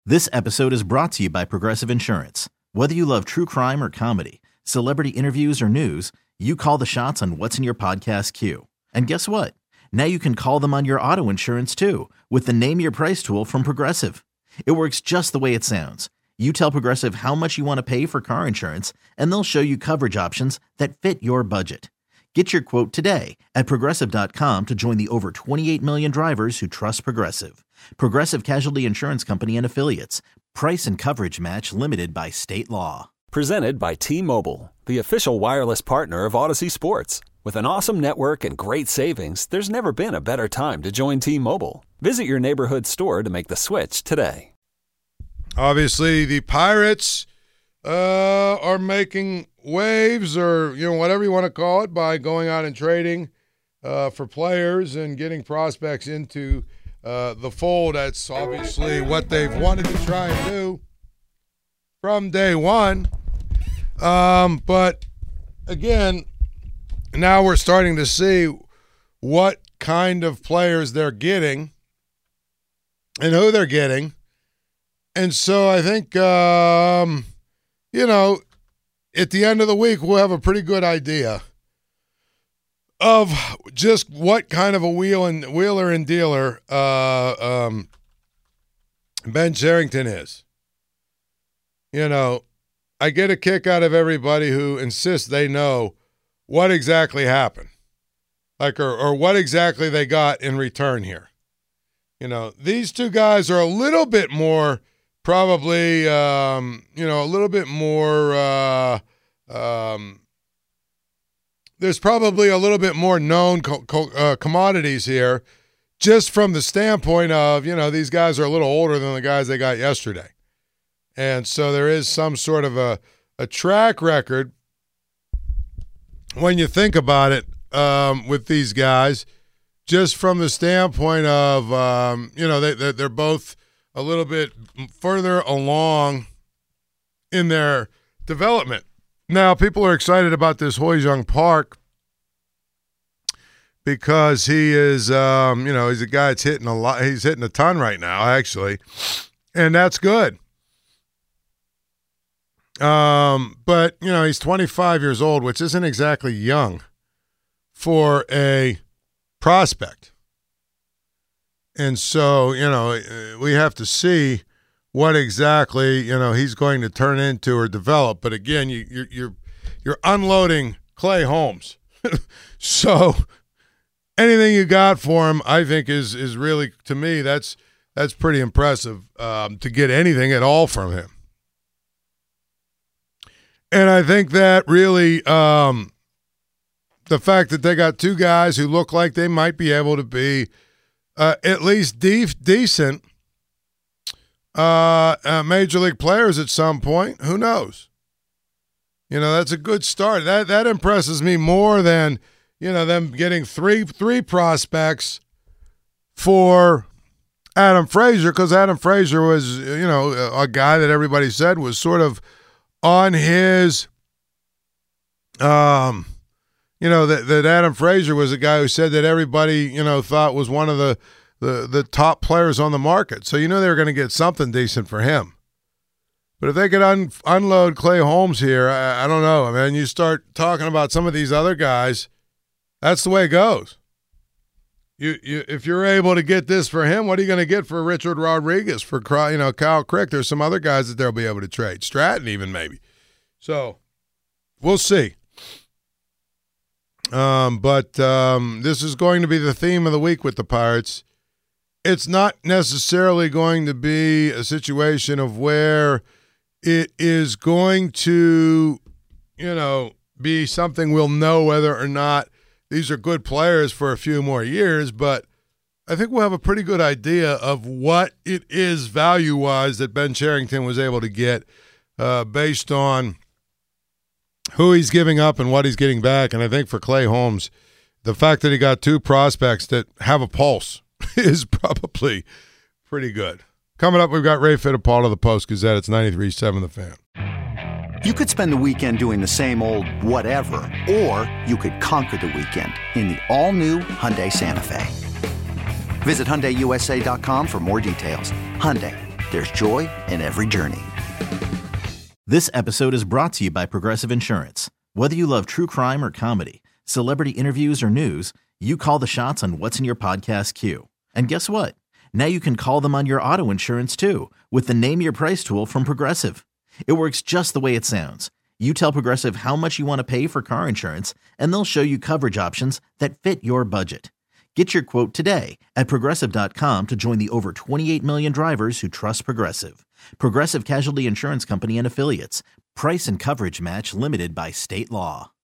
This episode is brought to you by Progressive Insurance. Whether you love true crime or comedy, celebrity interviews or news, you call the shots on what's in your podcast queue. And guess what? Now you can call them on your auto insurance too with the Name Your Price tool from Progressive. It works just the way it sounds. You tell Progressive how much you want to pay for car insurance, and they'll show you coverage options that fit your budget. Get your quote today at Progressive.com to join the over 28 million drivers who trust Progressive. Progressive Casualty Insurance Company and Affiliates. Price and coverage match limited by state law. Presented by T-Mobile, the official wireless partner of Odyssey Sports. With an awesome network and great savings, there's never been a better time to join T-Mobile. Visit your neighborhood store to make the switch today. Obviously, the Pirates are making waves, or whatever you want to call it, by going out and trading for players and getting prospects into the fold. That's obviously what they've wanted to try and do from day one. But again, now we're starting to see what kind of players they're getting and who they're getting. And so I think, at the end of the week, we'll have a pretty good idea of just what kind of a wheeler and dealer Ben Cherington is. I get a kick out of everybody who insists they know what exactly happened, or what exactly they got in return here. These two guys are a little bit more, probably, a little bit more. There's probably a little bit more known commodities here, just from the standpoint of, these guys are a little older than the guys they got yesterday. And so there is some sort of a track record when you think about it with these guys, just from the standpoint of, they're both a little bit further along in their development. Now, people are excited about this Ho-Jung Park because he is, he's a guy that's hitting a lot. He's hitting a ton right now, actually, and that's good. But, he's 25 years old, which isn't exactly young for a prospect. And so, we have to see what exactly, he's going to turn into or develop. But again, you're unloading Clay Holmes. So anything you got for him, I think is really, to me, that's pretty impressive, to get anything at all from him. And I think that really, the fact that they got two guys who look like they might be able to be at least decent major league players at some point, who knows? That's a good start. That impresses me more than, them getting three prospects for Adam Frazier, because Adam Frazier was, a guy that everybody said was sort of on his, that Adam Frazier was a guy who said that everybody, thought was one of the top players on the market. So they were going to get something decent for him. But if they could unload Clay Holmes here, I don't know. I mean, you start talking about some of these other guys, that's the way it goes. If you're able to get this for him, what are you going to get for Richard Rodriguez, for Kyle Crick? There's some other guys that they'll be able to trade. Stratton even, maybe. So we'll see. But this is going to be the theme of the week with the Pirates. It's not necessarily going to be a situation of where it is going to, be something we'll know whether or not these are good players for a few more years, but I think we'll have a pretty good idea of what it is value-wise that Ben Cherington was able to get based on who he's giving up and what he's getting back. And I think for Clay Holmes, the fact that he got two prospects that have a pulse is probably pretty good. Coming up, we've got Ray Fittipaldi of the Post-Gazette. It's 93.7 The Fan. You could spend the weekend doing the same old whatever, or you could conquer the weekend in the all-new Hyundai Santa Fe. Visit HyundaiUSA.com for more details. Hyundai, There's joy in every journey. This episode is brought to you by Progressive Insurance. Whether you love true crime or comedy, celebrity interviews or news, you call the shots on what's in your podcast queue. And guess what? Now you can call them on your auto insurance too with the Name Your Price tool from Progressive. It works just the way it sounds. You tell Progressive how much you want to pay for car insurance, and they'll show you coverage options that fit your budget. Get your quote today at Progressive.com to join the over 28 million drivers who trust Progressive. Progressive Casualty Insurance Company and Affiliates. Price and coverage match limited by state law.